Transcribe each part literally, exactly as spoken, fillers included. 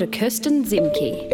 Doctor Kirsten Zemke.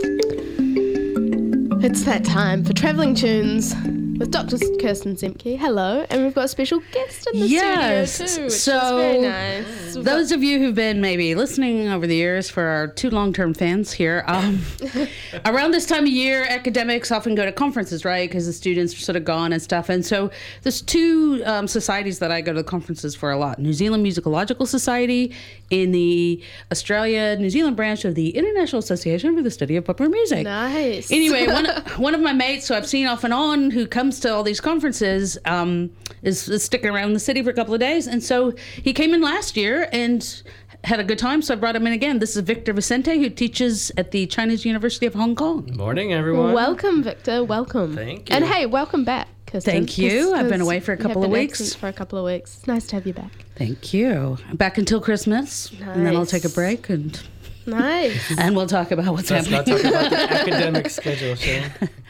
It's that time for Travelling Tunes with Doctor Kirsten Zemke. Hello, and we've got a special guest in the yes. studio too, which so is very nice. We've those got... of you who've been maybe listening over the years, for our two long-term fans here, um, around this time of year, academics often go to conferences, right? Because the students are sort of gone and stuff. And so there's two um, societies that I go to the conferences for a lot: New Zealand Musicological Society in the Australia New Zealand branch of the International Association for the Study of Popular Music. Nice. Anyway, one one of my mates, who I've seen off and on, who comes to all these conferences, um, is, is sticking around the city for a couple of days. And so he came in last year and had a good time, so I brought him in again. This is Victor Vicente, who teaches at the Chinese University of Hong Kong. Morning, everyone. Welcome, Victor. Welcome. Thank you. And hey, welcome back, Kirsten. Thank you. I've been away for a you have couple of been weeks. absent For a couple of weeks. It's nice to have you back. Thank you. Back until Christmas, and then I'll Nice. take a break, and Nice. and we'll talk about what's Let's happening. not talk about the academic schedule, Shane.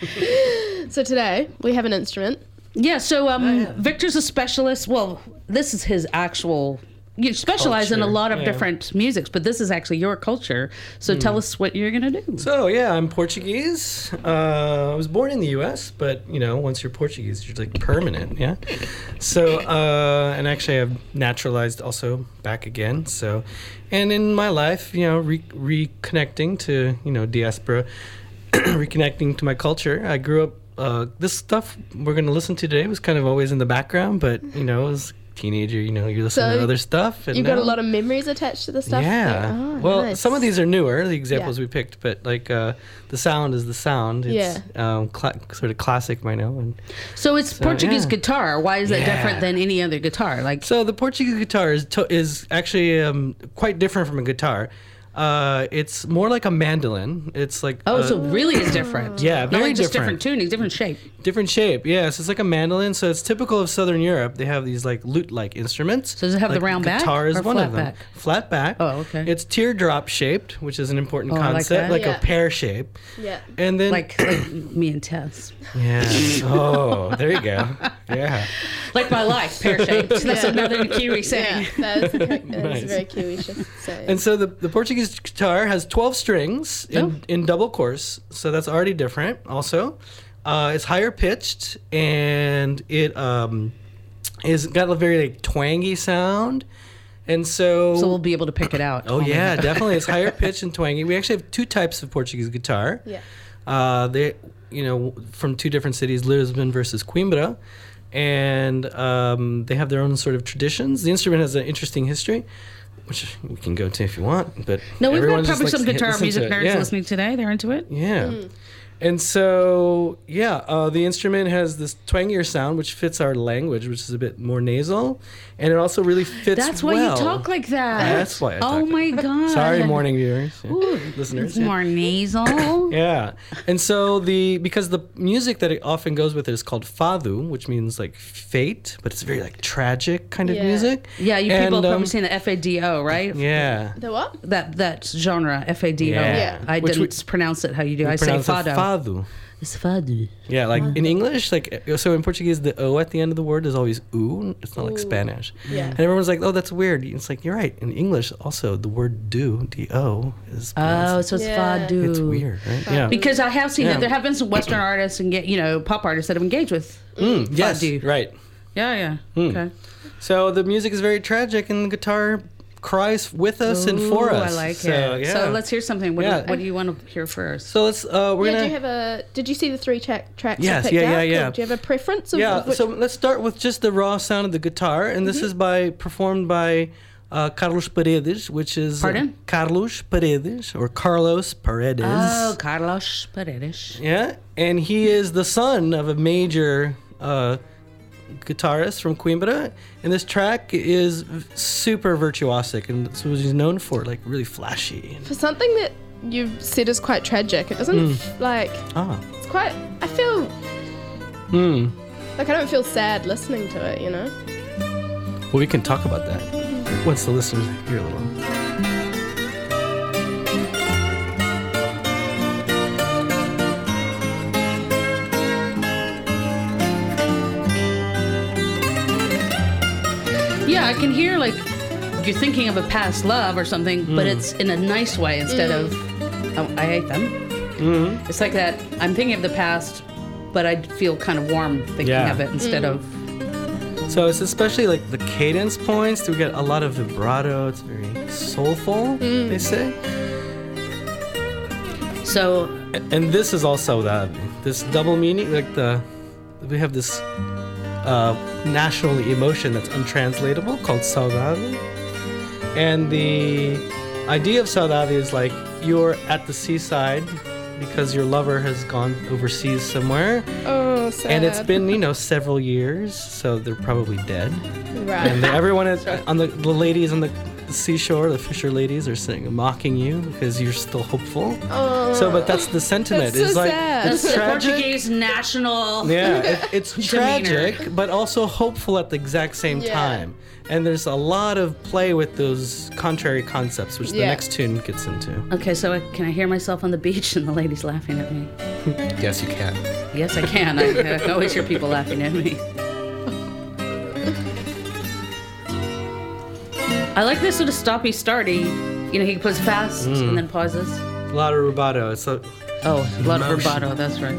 So today we have an instrument. Yeah, so um, Oh, yeah. Victor's a specialist. Well, this is his actual... You specialize in a Culture, lot of yeah. different musics, but this is actually your culture. So tell us what you're going to do. So, yeah, I'm Portuguese. Uh, I was born in the U S, but, you know, once you're Portuguese, you're, like, permanent, yeah? So, uh, and actually I've naturalized also back again, so... And in my life, you know, re- reconnecting to, you know, diaspora, reconnecting to my culture, I grew up... Uh, this stuff we're going to listen to today was kind of always in the background, but, you know, as a teenager, you know, you listen So to other stuff. And You've got a now- lot of memories attached to the stuff. Yeah. Oh, well, nice. some of these are newer, the examples Yeah. we picked, but like uh, the sound is the sound. It's um, cla- sort of classic by now. And So it's So, Portuguese yeah. guitar. Why is that Yeah. different than any other guitar? Like, so the Portuguese guitar is to- is actually um, quite different from a guitar. Uh, it's more like a mandolin. It's like oh, uh, so really it's different. Yeah, Not very like just different. different tuning, different shape. different shape. Yeah, so it's like a mandolin. So it's typical of Southern Europe. They have these like lute-like instruments. So does it have the Like round back Guitar is or one flat of them. back? Flat back. Oh, okay. It's teardrop shaped, which is an important Oh, I like concept, that. like, Yeah. a pear shape. Yeah. And then Like, like me and Tess. yeah. Oh, there you go. Yeah. Like my life, pear shaped. That's Yeah. another Kiwi Yeah, saying. that is, a, that is Nice. a very Kiwi sh- saying. And so the, the Portuguese guitar has twelve strings in, Oh. in double course, so that's already different. Also, uh, it's higher pitched and it um, is got a very like, twangy sound, and so. So we'll be able to pick it out. oh my yeah, God. definitely, it's higher pitched and twangy. We actually have two types of Portuguese guitar. Yeah. Uh, they, you know, from two different cities, Lisbon versus Coimbra, and um, they have their own sort of traditions. The instrument has an interesting history, which we can go to if you want. But No, we've got everyone just probably likes some to guitar listen music to it. nerds Yeah. listening today. They're into it. Yeah. And so, yeah, uh, the instrument has this twangier sound, which fits our language, which is a bit more nasal, and it also really fits. That's why well. you talk like that. That's why I Oh talk my God. Sorry, morning viewers, yeah, Ooh, listeners. It's yeah. more nasal. Yeah, and so the because the music that it often goes with it is called fado, which means like fate, but it's very like tragic kind of Yeah. music. Yeah, you And, people have probably um, seen the F A D O, right? Yeah. The what? That that genre, F A D O. Yeah. Yeah. I Which didn't we- pronounce it how you do. We I say pronounce it fado. fado. It's fado. Yeah, like in English, like so in Portuguese, the O at the end of the word is always U. It's not like Spanish. Yeah. And everyone's like, "Oh, that's weird." It's like you're right. In English, also the word "do" D O is. Oh, pronounced- so it's Yeah. fado. it's weird, right? Yeah. Because I have seen Yeah. that there have been some Western artists and get you know pop artists that have engaged with. Mm, yes, fado. right. Yeah, yeah. Mm. Okay. So the music is very tragic, and the guitar cries with us and for Ooh, us. I like so, it. Yeah. So let's hear something. What, Yeah. do, what do you want to hear first? So let's. Uh, we're Yeah, gonna. do you have a? Did you see the three track tracks? I Yes, picked yeah, yeah, out? yeah. Do you have a preference? Of, Yeah, of which? so let's start with just the raw sound of the guitar, and this is by performed by uh, Carlos Paredes, which is uh, Pardon? Carlos Paredes or Carlos Paredes. Oh, Carlos Paredes. Yeah, and he is the son of a major uh, guitarist from Coimbra, and this track is super virtuosic, and that's what he's known for, like really flashy. For something that you've said is quite tragic, it doesn't f- like Ah, it's quite. I feel hmm. like I don't feel sad listening to it. You know. Well, we can talk about that once the listeners hear a little. Yeah, I can hear like you're thinking of a past love or something, but it's in a nice way instead of Oh, I hate them. Mm-hmm. It's like that. I'm thinking of the past, but I feel kind of warm thinking Yeah. of it instead of. So it's especially like the cadence points. We get a lot of vibrato. It's very soulful, they say. So A- And this is also that this double meaning, like the we have this uh, national emotion that's untranslatable called saudade. And the idea of saudade is like you're at the seaside because your lover has gone overseas somewhere. Oh, sad. And it's been, you know, several years, so they're probably dead. right. And everyone is, on the, the ladies on the seashore, the fisher ladies, are sitting mocking you because you're still hopeful. Oh. So, but that's the sentiment. That's so it's like sad. it's that's the tragic. Portuguese national. Yeah, it, it's Demeanor. tragic, but also hopeful at the exact same Yeah. time. And there's a lot of play with those contrary concepts, which the Yeah. next tune gets into. Okay, so I, can I hear myself on the beach and the ladies laughing at me? Yes, you can. Yes, I can. I, I can always hear people laughing at me. I like this sort of stoppy starty. You know, he goes fast Mm. and then pauses. A lot of rubato. It's a, Oh, a lot of Motion. rubato, that's right.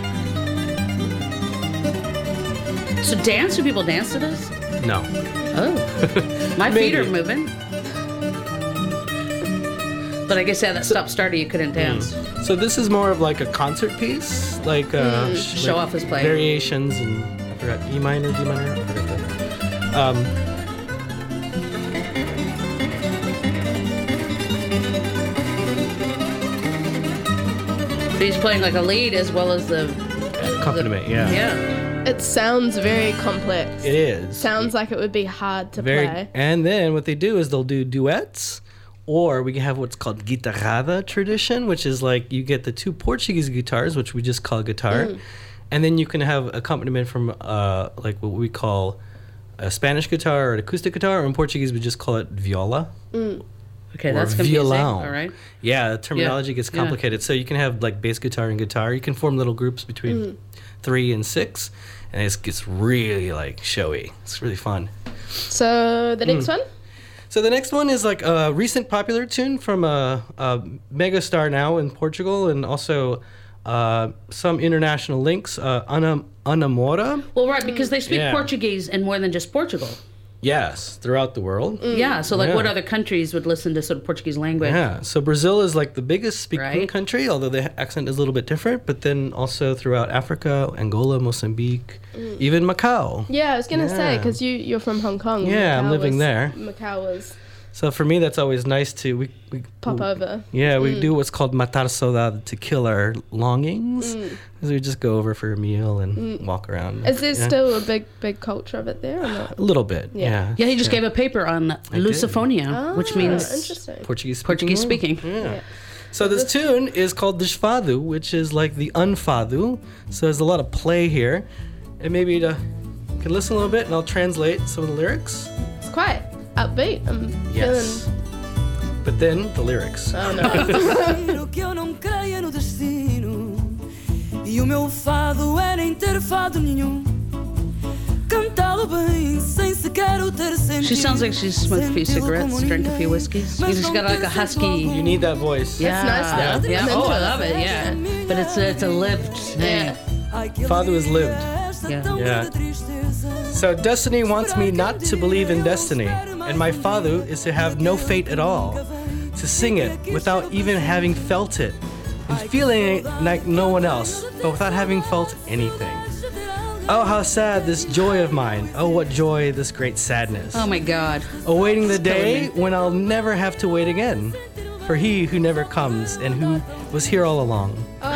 So dance? Do people dance to this? no. Oh. My feet Maybe. are moving. But I guess, yeah, that stop starty, you couldn't dance. So this is more of like a concert piece, like uh, sh- Show like off his playing. variations and I forgot E minor, D minor, I forgot that. Um, But he's playing like a lead as well as the accompaniment, yeah. yeah. It sounds very complex. It is. Sounds like it would be hard to Very, play. and then what they do is they'll do duets, or we can have what's called guitarrada tradition, which is like you get the two Portuguese guitars, which we just call guitar, Mm. and then you can have accompaniment from uh, like what we call a Spanish guitar or an acoustic guitar, or in Portuguese we just call it viola. Okay, Or that's confusing. violão. All right. Yeah, the terminology Yeah, gets yeah. complicated. So you can have like bass guitar and guitar. You can form little groups between Mm. three and six, and it gets really like showy. It's really fun. So the next Mm. one? So the next one is like a recent popular tune from a, a megastar now in Portugal, and also uh, some international links. Uh, Ana Anamora. Well, right, because they speak Yeah. Portuguese in more than just Portugal. Yes, throughout the world. Yeah, so like Yeah. what other countries would listen to sort of Portuguese language? Yeah, so Brazil is like the biggest speaking Right. country, although the accent is a little bit different. But then also throughout Africa, Angola, Mozambique, even Macau. Yeah, I was gonna say Yeah. because you you're from Hong Kong. Yeah, I'm Macau living was- there. Macau was So for me, that's always nice to we, we pop we- over. Yeah, we do what's called matar saudade, to kill our longings. Because we just go over for a meal and walk around. Is there Yeah. still a big big culture of it there or not? A little bit, Yeah. yeah. Yeah, he just gave a paper on Lusophonia, which Ah, means interesting. Portuguese speaking. Portuguese one. speaking. Yeah. Yeah. So this tune is called Desfado, which is like the unfado. So there's a lot of play here. And maybe to, you can listen a little bit and I'll translate some of the lyrics. It's quite upbeat. I'm Yes. But then the lyrics. feeling. Oh no. Que eu não creia no destino. E o meu fado é nem ter fado nenhum. Cantá-lo bem, sem sequer o ter sentido. She sounds like she's smoked a few Senti-lo cigarettes, como drank a few ninguém. whiskeys. Mas You just não got like a te sentes husky. logo. You need that voice. Yeah, nice, though. yeah. I'm Oh, I into love it. Yeah, but it's a, it's a lived thing. Ai, que Fado is lived. esta Yeah. tão Yeah. grande tristeza. So destiny wants me not to believe in destiny, and my father is to have no fate at all, to sing it without even having felt it, and feeling it like no one else, but without having felt anything. Oh, how sad this joy of mine. Oh, what joy, this great sadness. Oh my God. Awaiting the It's killing day me. when I'll never have to wait again, for he who never comes and who was here all along.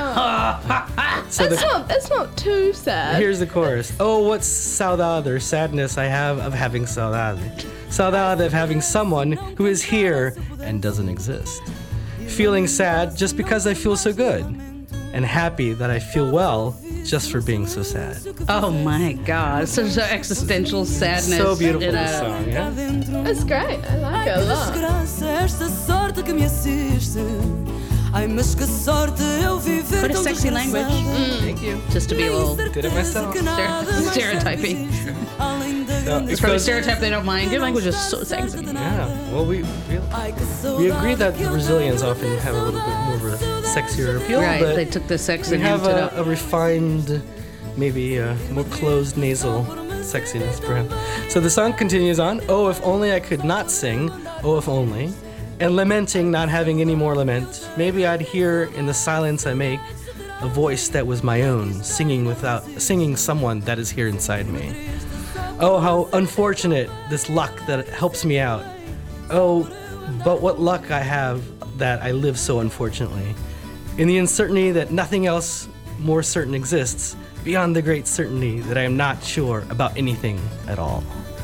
So That's the, not that's not too sad. here's the chorus. Oh, what saudade or sadness I have of having saudade. Saudade of having someone who is here and doesn't exist. Feeling sad just because I feel so good, and happy that I feel well just for being so sad. Oh my God. Such an existential sadness. So beautiful, in a- this song, yeah? It's great. I like it a lot. Desgraça, esta sorte que me assiste. Ai, mas que sorte eu viver What a tão sexy language. desgraçada. Thank you. Just to be a little Did it myself. Que nada mais stereotyping. existe, além da So, grande It's probably a Because- stereotype they don't mind. Your language is so sexy. Yeah. Well, we we, Ai, que we saudade agree that que the eu Brazilians tenho often have a little bit more of a sexier appeal, Right, but they took the sex we and have amped it a, up. a refined, maybe a more closed nasal sexiness perhaps. So the song continues on. Oh, if only I could not sing. Oh, if only. And lamenting not having any more lament. Maybe I'd hear in the silence I make a voice that was my own, singing without singing someone that is here inside me. Oh, how unfortunate this luck that helps me out. Oh, but what luck I have that I live so unfortunately. In the uncertainty that nothing else more certain exists, beyond the great certainty that I am not sure about anything at all.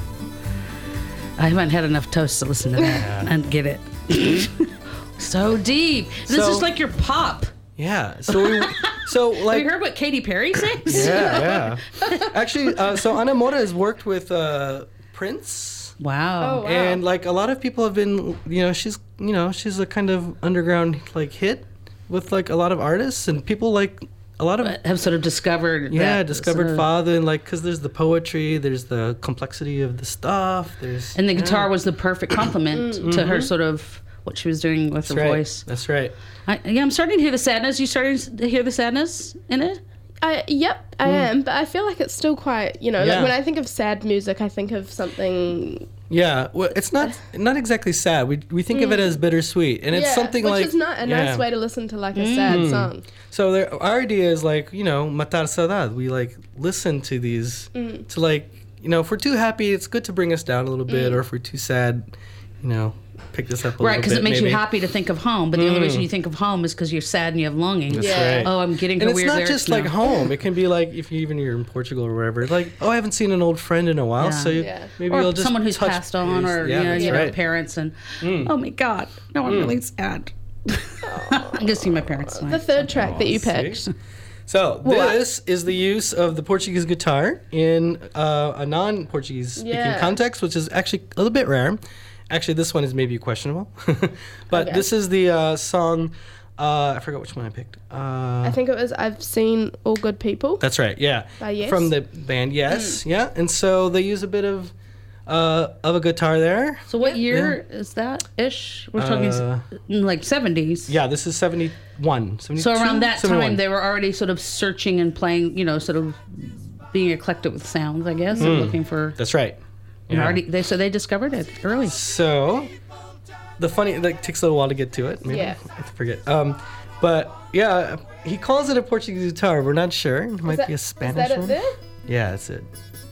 I haven't had enough toast to listen to that and get it. So deep. This So- is like your pop. Yeah. So we, so Have like you heard what Katy Perry sings? yeah, yeah. Actually, uh, so Ana Moura has worked with uh, Prince. Wow. Oh, wow. And like a lot of people have been, you know, she's, you know, she's a kind of underground like hit with like a lot of artists and people like a lot of Have sort of discovered. yeah, that discovered sort of- father and like because there's the poetry, there's the complexity of the stuff, there's And the yeah. guitar was the perfect complement to her sort of what she was doing with That's her right. voice. That's right. I, yeah, I'm starting to hear the sadness. You starting to hear the sadness in it? I, yep, I am, but I feel like it's still quite, you know, Yeah. like when I think of sad music, I think of something. Yeah, well, it's not not exactly sad. We we think of it as bittersweet, and it's yeah, something which like is not a yeah. nice way to listen to like a sad song. So there, our idea is like you know matar saudade. We like listen to these to like you know if we're too happy, it's good to bring us down a little bit, or if we're too sad, you know, pick this up a Right, little bit. because it makes maybe. you happy to think of home. But the only reason you think of home is because you're sad and you have longing. That's Yeah. right. Oh, I'm getting And her it's weird not lyrics just like now. home. It can be like if you even you're in Portugal or wherever. It's like, oh, I haven't seen an old friend in a while, Yeah. so you, Yeah. maybe Or you'll just someone who's touch passed on, base. or yeah, you know, that's you know, right. parents, and oh my God, no, I'm really sad. I'm gonna see my parents tonight. The third track that you See? picked. So What? this is the use of the Portuguese guitar in uh, a non-Portuguese speaking Yeah. context, which is actually a little bit rare. Actually, this one is maybe questionable, but Okay. this is the uh, song. Uh, I forgot which one I picked. Uh, I think it was I've Seen All Good People. That's right. Yeah. By Yes? From the band Yes. Yeah. And so they use a bit of uh, of a guitar there. So what year is that ish? We're talking s- Uh, like seventies. Yeah. This is seventy-one. seventy-two, So around that seventy-one. time, they were already sort of searching and playing, you know, sort of being eclectic with sounds, I guess, and looking for. That's right. And Hmm. Yeah. already, they so they discovered it early. So the funny like takes a little while to get to it. Maybe. Yeah. I forget. Um, but yeah, he calls it a Portuguese guitar. We're not sure. It might that- be a Is Spanish that it one. there? Yeah, that's it.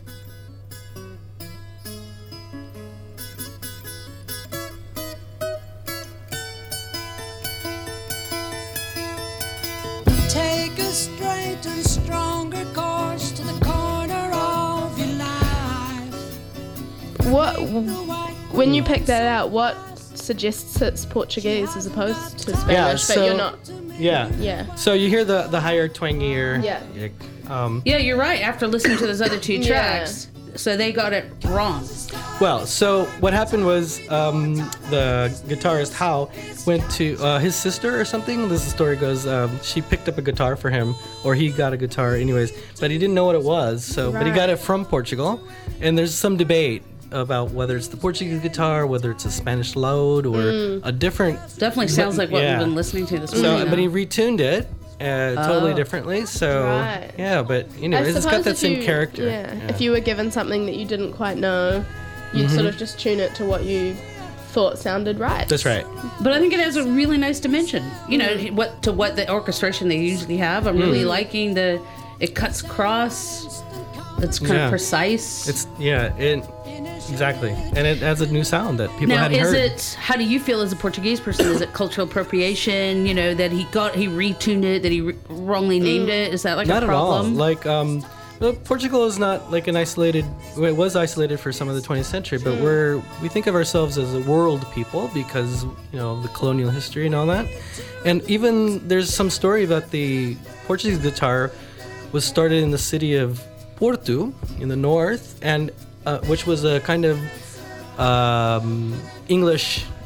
Take a straight and stronger course to the corner of your life. What when you pick that out? What suggests it's Portuguese as opposed to Spanish? Yeah, but so- you're not. Yeah. Yeah. So you hear the the higher twangier. Yeah. Um, Yeah, you're right. After listening to those other two Yeah. tracks, so they got it wrong. Well, so what happened was um, the guitarist Hao went to uh, his sister or something. This story goes. Um, she picked up a guitar for him, or he got a guitar, anyways. But he didn't know what it was. So, but he got Right. it from Portugal, and there's some debate about whether it's the Portuguese guitar, whether it's a Spanish load, or Mm. a different. Definitely sounds like what Yeah. we've been listening to this So, morning. but he though. retuned it. Uh, totally Oh. differently. So Right. yeah, but you know, I it's got suppose that if same you- character. Yeah. If you were given something that you didn't quite know, you'd Mm-hmm. sort of just tune it to what you thought sounded right. That's right. But I think it has a really nice dimension. You know, Mm. what to what the orchestration they usually have. I'm Mm. really liking the. It cuts across. It's kind Yeah. of precise. It's yeah, it exactly, and it adds a new sound that people now, hadn't is heard. it? How do you feel as a Portuguese person? Is it cultural appropriation? You know that he got he retuned it, that he re- wrongly named it. Is that like Not a at all. problem? Like um, well, Portugal is not like an isolated. Well, it was isolated for some of the twentieth century, but we're we think of ourselves as a world people because you know the colonial history and all that. And even there's some story that the Portuguese guitar was started in the city of Porto in the north, and uh, which was a kind of um, English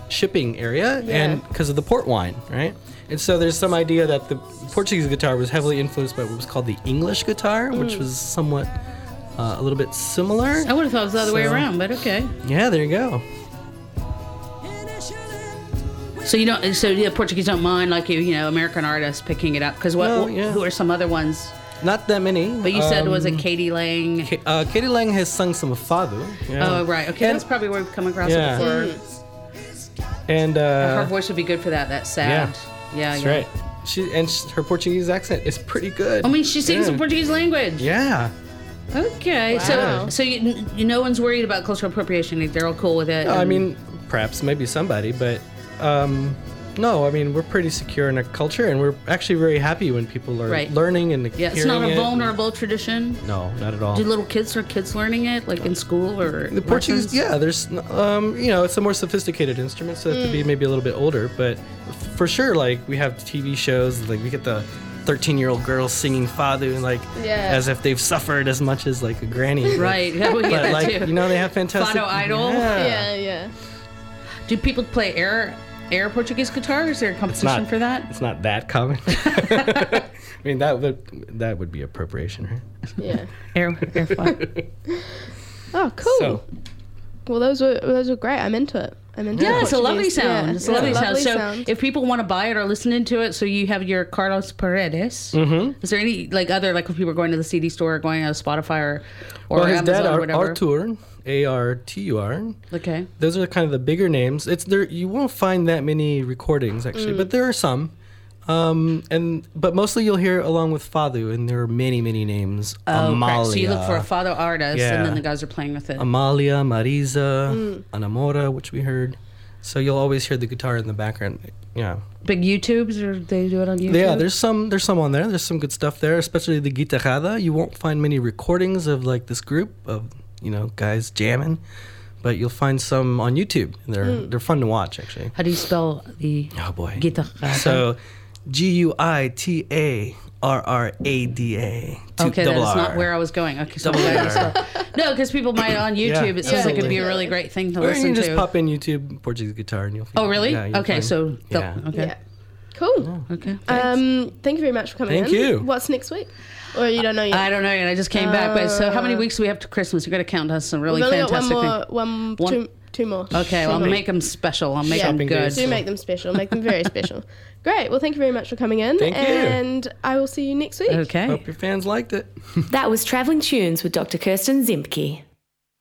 shipping area, and because of the port wine, right? And so there's some idea that the Portuguese guitar was heavily influenced by what was called the English guitar, which was somewhat uh, a little bit similar. I would have thought it was the other way So- around, but okay. Yeah, there you go. So you don't. So the Portuguese don't mind, like you, you know, American artists picking it up because what? No, yeah. Who are some other ones? Not that many. But you said was it Um, Katie Lang? Ka- uh, Katie Lang has sung some fado. Yeah. Oh right, okay, And- that's probably where we've come across Yeah. it before. And uh, Her voice would be good for that. That sad. Yeah, that's yeah. right. She and sh her Portuguese accent is pretty good. I mean, she sings Yeah. in Portuguese language. Yeah. Okay, so so you, you, no one's worried about cultural appropriation. They're all cool with it. I and- mean, perhaps maybe somebody, but um, no. I mean, we're pretty secure in our culture, and we're actually very happy when people are Right. learning and yeah, it's hearing not a it. vulnerable tradition. No, not at all. Do little kids or kids learning it, like in school or The Portuguese, lessons? yeah, there's, um, you know, it's a more sophisticated instrument, so it have to be maybe a little bit older. But f- for sure, like we have T V shows, like we get the thirteen-year-old girls singing fado, and like Yeah. as if they've suffered as much as like a granny. but- Right, yeah, we get But that like too. you know, they have fantastic. Fado Idol? Yeah. Yeah, yeah. Do people play air air Portuguese guitar? Is there a It's competition not for that? It's not that common. I mean, that would that would be appropriation, right? Yeah. Air air fly. Oh, cool. So Well, those were those were great. I'm into it. I'm into Yeah, it. it's a lovely Portuguese. sound. Yeah, It's a lovely, lovely sound. So sound. if people want to buy it or listen into it, so you have your Carlos Paredes. Mm-hmm. Is there any like other like if people are going to the C D store or going to Spotify or or well, his Amazon dad, or Ar- whatever? Artur, A R T U R. Okay. Those are kind of the bigger names. It's there. You won't find that many recordings actually, Mm. but there are some. Um, and but mostly you'll hear along with Fado, and there are many many names. Oh, Amalia, correct. So you look for a Fado artist, Yeah. and then the guys are playing with it. Amalia, Marisa, Mm. Anamora, which we heard. So you'll always hear the guitar in the background. Yeah. Big YouTubes, or they do it on YouTube? Yeah, there's some there's some on there. There's some good stuff there, especially the guitarrada. You won't find many recordings of like this group of, you know, guys jamming, but you'll find some on YouTube. And they're Mm. they're fun to watch actually. How do you spell the Oh boy. guitar? So G U I T A R R A D A. Two- Okay, double that's not R. where I was going. Okay, so Double I'm glad you R. spelled- No, because people might on YouTube. Yeah, it seems like it'd be a absolutely. really great thing to Or you listen can just to. pop in YouTube Portuguese guitar and you'll find Oh, really? Yeah, you'll Okay, find- so the- yeah. okay, Yeah. Cool. okay. Um, thank you very much for coming Thank in. you. What's next week? Or you don't know yet? I don't know yet. I just came back. But so, how many weeks do we have to Christmas? You got to count us some really We've only got one fantastic more, things. one, One- two, two more. Okay, Two well, I'll more. make them special. I'll make Yeah. them Shopping good. days. Do make them special. Make them very special. Great. Well, thank you very much for coming in. Thank you. And I will see you next week. Okay. Hope your fans liked it. That was Travelling Tunes with Doctor Kirsten Zimpke.